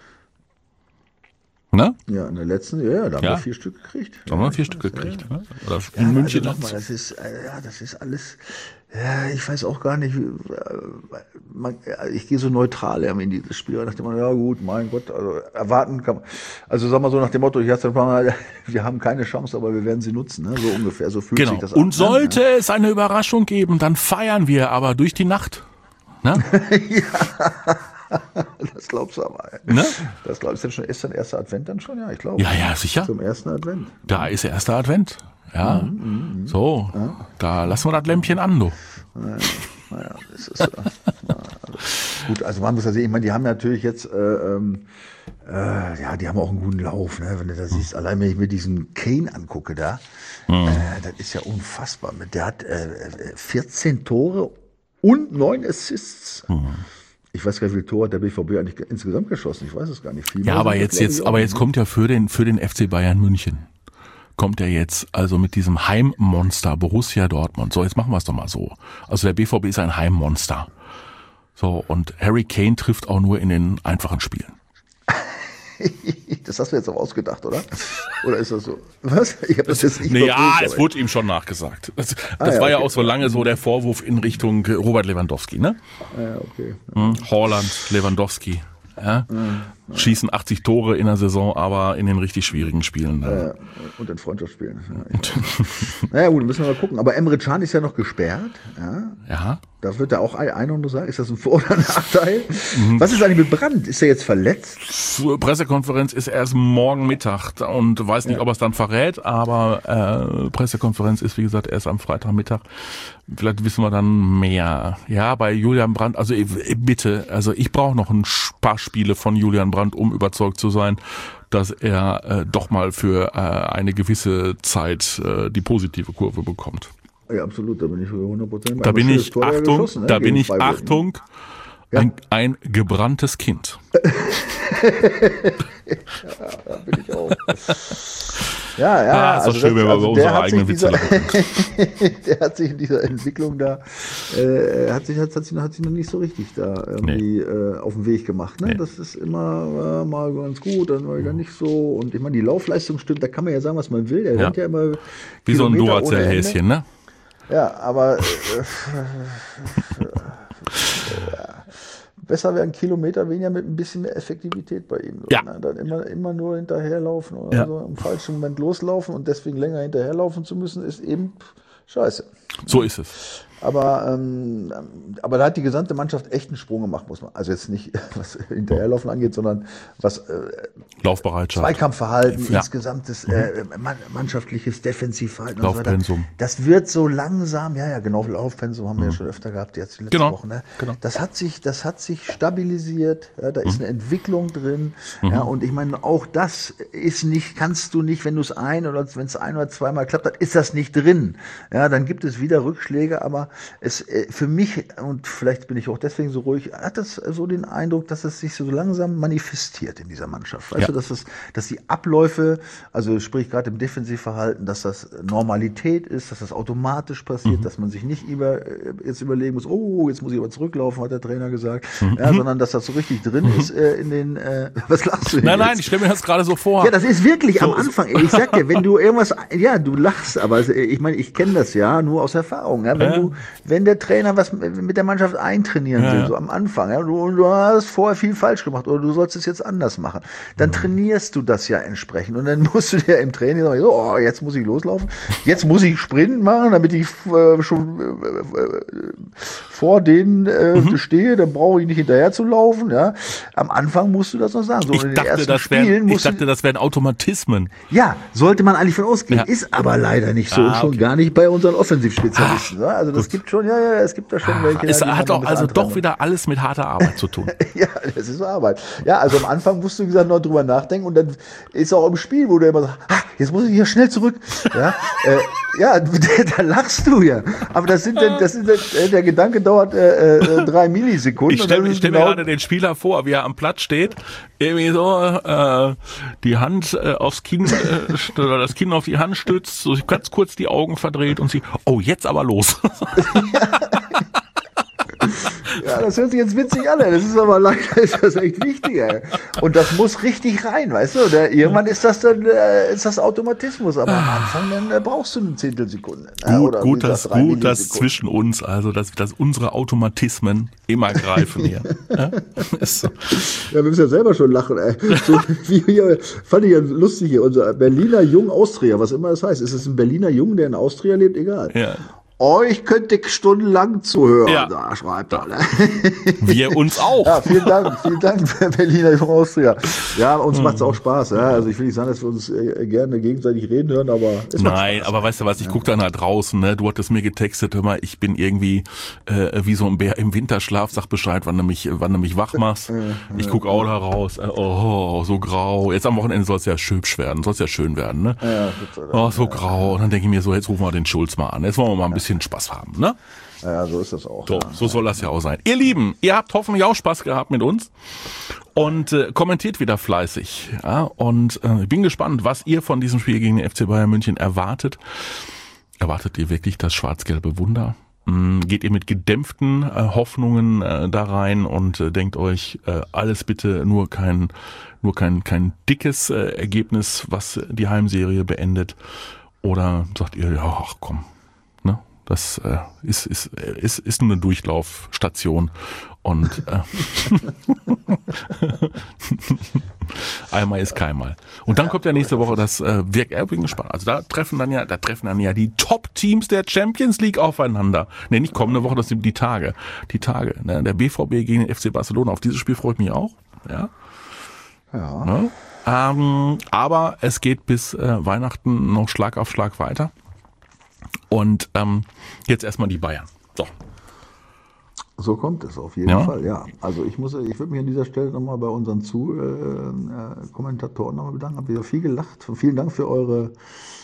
Ne? Ja, in der letzten, da haben wir 4 Stück gekriegt. Da haben wir 4 Stück gekriegt. Ne? Oder in München. Also nochmal, das ist alles, ich weiß auch gar nicht, ich gehe so neutral in dieses Spiel und dachte man, ja gut, mein Gott, also erwarten kann man, also sag mal so nach dem Motto, wir haben keine Chance, aber wir werden sie nutzen, ne? So ungefähr, so fühlt sich das an. Und sollte es eine Überraschung geben, dann feiern wir aber durch die Nacht. Ne? Ja. Das glaubst du aber. Ne? Das glaubst du schon. Ist dann erster Advent dann schon? Ja, ich glaube. Ja, sicher. Zum ersten Advent. Da ist der erste Advent. Ja. So. Ja. Da lassen wir das Lämpchen an, du. Naja, das ist gut. Also man muss ja sehen, ich meine, die haben natürlich jetzt, die haben auch einen guten Lauf, ne? Wenn du da siehst, allein wenn ich mir diesen Kane angucke da, das ist ja unfassbar. Der hat 14 Tore und 9 Assists. Ich weiß gar nicht, wie viel Tor hat der BVB eigentlich insgesamt geschossen. Ich weiß es gar nicht. Viel aber jetzt kommt ja für den FC Bayern München, kommt er jetzt also mit diesem Heimmonster Borussia Dortmund. So, jetzt machen wir es doch mal so. Also der BVB ist ein Heimmonster. So, und Harry Kane trifft auch nur in den einfachen Spielen. Das hast du jetzt auch ausgedacht, oder? Oder ist das so? Was? Ich habe das jetzt nicht es wurde ihm schon nachgesagt. Das war ja auch so lange so der Vorwurf in Richtung Robert Lewandowski, ne? Ja, okay. Haaland, Lewandowski. Ja? schießen 80 Tore in der Saison, aber in den richtig schwierigen Spielen. Und in Freundschaftsspielen. Naja gut, müssen wir mal gucken. Aber Emre Can ist ja noch gesperrt. Ja. Da wird er auch Einordnung sagen. Ist das ein Vor- oder Nachteil? Was ist eigentlich mit Brandt? Ist er jetzt verletzt? Pressekonferenz ist erst morgen Mittag und weiß nicht, ob er es dann verrät, aber Pressekonferenz ist, wie gesagt, erst am Freitagmittag. Vielleicht wissen wir dann mehr. Ja, bei Julian Brandt, also bitte, also ich brauche noch ein paar Spiele von Julian Brandt, um überzeugt zu sein, dass er doch mal für eine gewisse Zeit die positive Kurve bekommt. Ja, absolut, da bin ich für 100%. Da bin ich, Achtung, ein gebranntes Kind. Da bin ich auch. Ja, ist doch schön, wenn wir bei unserer eigenen Witze lachen. Der hat sich in dieser Entwicklung da, hat sich noch nicht so richtig da irgendwie auf den Weg gemacht. Ne? Nee. Das ist immer mal ganz gut, dann mal wieder nicht so. Und ich meine, die Laufleistung stimmt, da kann man ja sagen, was man will. Der rennt ja immer wie so ein Duracell-Häschen, ne? Ja, aber besser wäre ein Kilometer weniger mit ein bisschen mehr Effektivität bei ihm. Ja. Ne? Dann immer nur hinterherlaufen oder so im falschen Moment loslaufen und deswegen länger hinterherlaufen zu müssen, ist eben scheiße. So ist es. Aber da hat die gesamte Mannschaft echt einen Sprung gemacht, muss man. Also jetzt nicht, was Hinterherlaufen angeht, sondern was Laufbereitschaft, Zweikampfverhalten, insgesamtes mannschaftliches Defensivverhalten. Laufpensum. Und so das wird so langsam, genau, Laufpensum haben wir ja schon öfter gehabt, jetzt die letzte Woche. Ne? Genau. Das hat sich stabilisiert, da ist eine Entwicklung drin. Ja, und ich meine, auch das ist nicht, kannst du nicht, wenn es ein oder zweimal klappt, dann ist das nicht drin. Ja, dann gibt es wieder Rückschläge, aber es für mich, und vielleicht bin ich auch deswegen so ruhig, hat das so den Eindruck, dass es sich so langsam manifestiert in dieser Mannschaft. Weißt du, dass die Abläufe, also sprich gerade im Defensivverhalten, dass das Normalität ist, dass das automatisch passiert, dass man sich nicht jetzt überlegen muss, jetzt muss ich aber zurücklaufen, hat der Trainer gesagt, sondern dass das so richtig drin ist in den, was lachst du denn? Nein, ich stelle mir das gerade so vor. Ja, das ist wirklich so, am Anfang, ich sag dir, wenn du irgendwas, du lachst, aber ich meine, ich kenne das ja nur aus Erfahrung, wenn der Trainer was mit der Mannschaft eintrainieren will, so am Anfang, du hast vorher viel falsch gemacht oder du sollst es jetzt anders machen, dann trainierst du das ja entsprechend und dann musst du dir im Training sagen, jetzt muss ich loslaufen, jetzt muss ich Sprint machen, damit ich schon vor denen stehe, dann brauche ich nicht hinterher zu laufen. Ja. Am Anfang musst du das noch sagen. So ich dachte, das wären Automatismen. Ja, sollte man eigentlich von ausgehen, ist aber leider nicht so und schon gar nicht bei unseren Offensivspezialisten. Also das gibt schon, es gibt da schon welche. Es hat auch also doch wieder alles mit harter Arbeit zu tun. Ja, das ist so Arbeit. Ja, also am Anfang musst du, wie gesagt, noch drüber nachdenken und dann ist auch im Spiel, wo du immer sagst, jetzt muss ich hier schnell zurück. Ja, da lachst du ja. Aber der Gedanke dauert 3 Millisekunden. Ich stell mir gerade den Spieler vor, wie er am Platz steht, irgendwie so die Hand aufs Kinn oder das Kinn auf die Hand stützt, so ganz kurz die Augen verdreht und sie, jetzt aber los. Ja, das hört sich jetzt witzig an, das ist aber leider ist das echt wichtig, ey. Und das muss richtig rein, weißt du? Irgendwann ist das dann Automatismus, aber am Anfang dann brauchst du eine Zehntelsekunde. Gut, dass zwischen uns, also dass unsere Automatismen immer greifen hier. Ist so. Ja, wir müssen ja selber schon lachen, ey. So, fand ich ja lustig hier, unser Berliner Jung Austria, was immer das heißt. Ist es ein Berliner Jung, der in Austria lebt? Egal. Ja. Euch könnte ich stundenlang zuhören, da schreibt er. Ne? Wir uns auch. Ja, vielen Dank, Berliner Jung Austria. Ja, uns macht's auch Spaß. Ja? Also ich will nicht sagen, dass wir uns gerne gegenseitig reden hören, aber es macht Spaß. Aber weißt du was, ich gucke dann halt draußen, ne? Du hattest mir getextet, hör mal, ich bin irgendwie wie so ein Bär im Winterschlaf, sag Bescheid, wann du mich wach machst. Ich guck auch da raus, so grau. Jetzt am Wochenende soll es ja hübsch werden, soll es ja schön werden, ne? So grau. Und dann denke ich mir so, jetzt rufen wir den Schulz mal an. Jetzt wollen wir mal ein bisschen Spaß haben, ne? Ja, so ist das auch. So soll das ja auch sein. Ihr Lieben, ihr habt hoffentlich auch Spaß gehabt mit uns und kommentiert wieder fleißig. Ja? Und ich bin gespannt, was ihr von diesem Spiel gegen den FC Bayern München erwartet. Erwartet ihr wirklich das schwarz-gelbe Wunder? Geht ihr mit gedämpften Hoffnungen da rein und denkt euch, alles bitte nur kein dickes Ergebnis, was die Heimserie beendet? Oder sagt ihr, ach komm, ne? Das ist nur eine Durchlaufstation Und einmal ist keinmal. Und dann kommt ja nächste Woche das wirklich spannend. Also da treffen dann ja die Top-Teams der Champions League aufeinander. Ne, nicht kommende Woche, das sind die Tage. Ne? Der BVB gegen den FC Barcelona. Auf dieses Spiel freue ich mich auch. Ja. Ne? Aber es geht bis Weihnachten noch Schlag auf Schlag weiter. Und jetzt erstmal die Bayern. So. So kommt es auf jeden Fall, ja. Also ich würde mich an dieser Stelle nochmal bei unseren Kommentatoren nochmal bedanken. Hab wieder viel gelacht. Vielen Dank für euer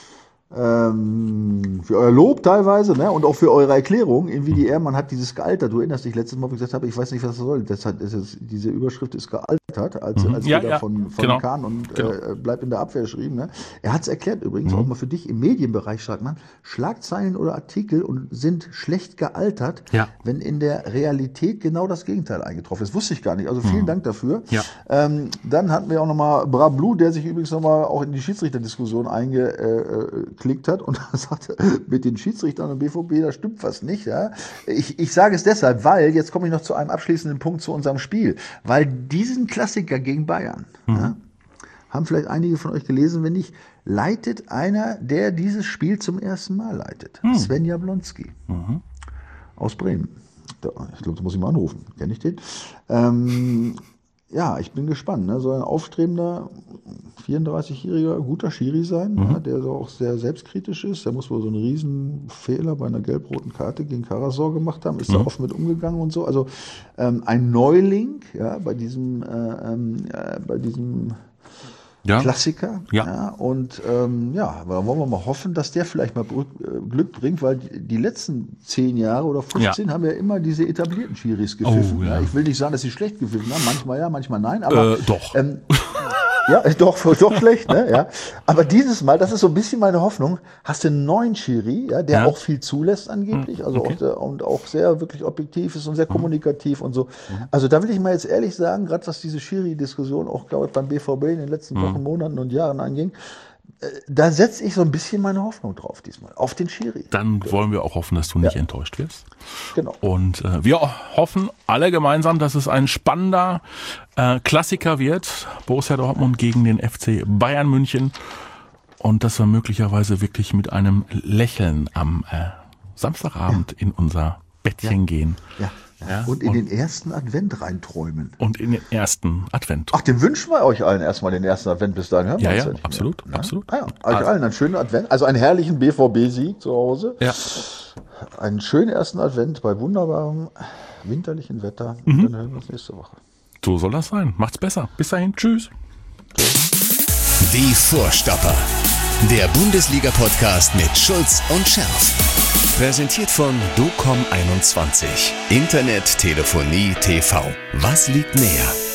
Lob teilweise, ne? Und auch für eure Erklärung, irgendwie die Ehrmann hat dieses gealtert. Du erinnerst dich letztes Mal, wo ich gesagt habe, ich weiß nicht, was das soll. Deshalb diese Überschrift ist gealtert, als Fehler von genau. Kahn und bleibt in der Abwehr geschrieben. Ne? Er hat es erklärt übrigens, auch mal für dich im Medienbereich, sagt man, Schlagzeilen oder Artikel und sind schlecht gealtert, wenn in der Realität genau das Gegenteil eingetroffen ist. Wusste ich gar nicht. Also vielen Dank dafür. Ja. Dann hatten wir auch nochmal Brablu, der sich übrigens nochmal auch in die Schiedsrichterdiskussion eingeklickt hat und sagte, mit den Schiedsrichtern und BVB, da stimmt was nicht. Ja? Ich sage es deshalb, weil, jetzt komme ich noch zu einem abschließenden Punkt zu unserem Spiel, weil diesen Klassiker gegen Bayern, haben vielleicht einige von euch gelesen, wenn nicht, leitet einer, der dieses Spiel zum ersten Mal leitet. Sven Jablonski aus Bremen. Ich glaube, da muss ich mal anrufen. Kenne ich den? Ja, ich bin gespannt. Ne? Soll ein aufstrebender, 34-jähriger, guter Schiri sein, der so auch sehr selbstkritisch ist. Der muss wohl so einen riesen Fehler bei einer gelb-roten Karte gegen Karasor gemacht haben. Ist da offen mit umgegangen und so. Also ein Neuling bei diesem Klassiker. Ja. Und da wollen wir mal hoffen, dass der vielleicht mal Glück bringt, weil die letzten 10 Jahre oder 15 haben ja immer diese etablierten Schiris gepfiffen. Ja. Ich will nicht sagen, dass sie schlecht gepfiffen haben. Manchmal ja, manchmal nein. Aber doch. Doch schlecht, ne? Ja. Aber dieses Mal, das ist so ein bisschen meine Hoffnung, hast du einen neuen Schiri, der auch viel zulässt angeblich, also auch sehr wirklich objektiv ist und sehr kommunikativ und so. Also da will ich mal jetzt ehrlich sagen, gerade was diese Schiri-Diskussion auch, glaube ich, beim BVB in den letzten Wochen, Monaten und Jahren anging, da setze ich so ein bisschen meine Hoffnung drauf diesmal, auf den Schiri. Dann wollen wir auch hoffen, dass du nicht enttäuscht wirst. Genau. Und wir hoffen alle gemeinsam, dass es ein spannender Klassiker wird. Borussia Dortmund gegen den FC Bayern München. Und dass wir möglicherweise wirklich mit einem Lächeln am Samstagabend in unser Bettchen gehen. Ja. Und in den ersten Advent reinträumen. Und in den ersten Advent. Ach, den wünschen wir euch allen erstmal den ersten Advent bis dahin. Hören wir uns nicht absolut, mehr. absolut. Euch allen einen schönen Advent, also einen herrlichen BVB-Sieg zu Hause. Ja. Einen schönen ersten Advent bei wunderbarem winterlichen Wetter. Und dann hören wir uns nächste Woche. So soll das sein. Macht's besser. Bis dahin. Tschüss. Die Vorstopper. Der Bundesliga-Podcast mit Schulz und Scherf. Präsentiert von DOCOM21. Internet, Telefonie, TV. Was liegt näher?